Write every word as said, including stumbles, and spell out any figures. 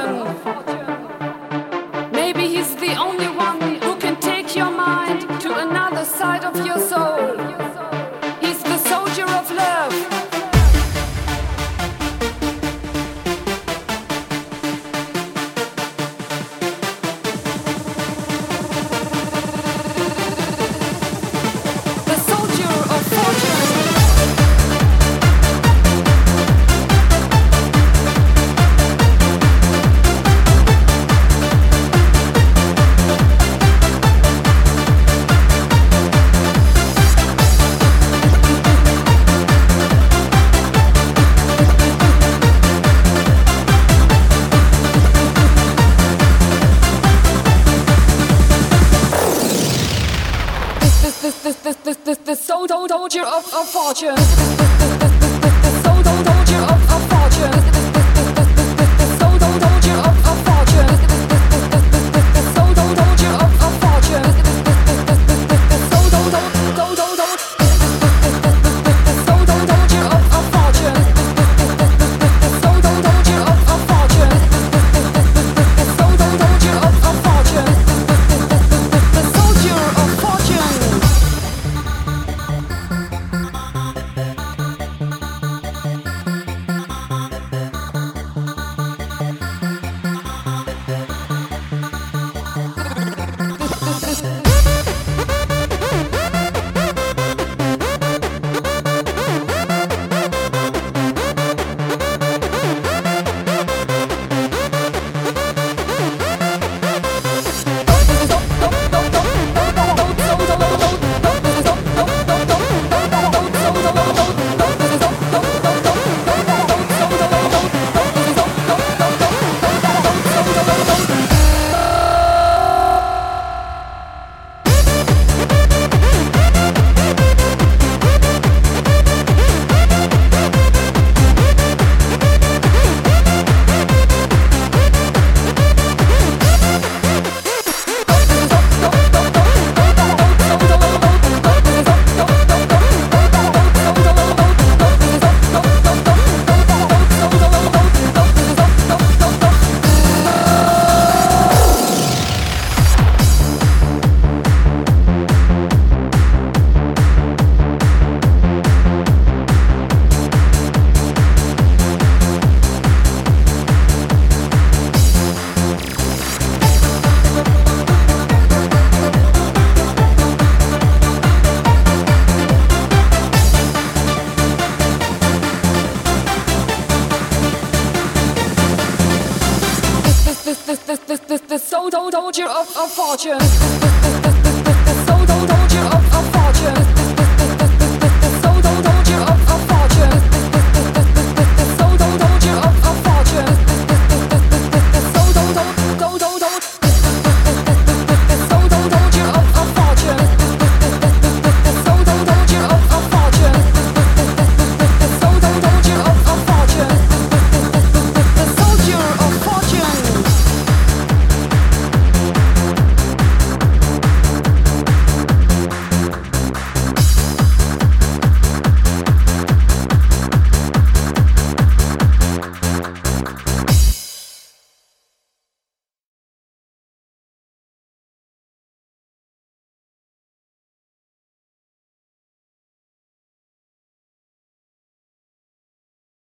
fortune. Maybe he's the only one who can take your mind to another side of your soul. He's the soldier of love. The soldier of, of fortune. The soldier of, of fortune. The soldier of, of fortune. The soldier of, of fortune. The soldier of, of fortune. The soldier of, of fortune. The soldier of, of fortune. The soldier of fortune. The soldier of, of fortune. The soldier of, of fortune.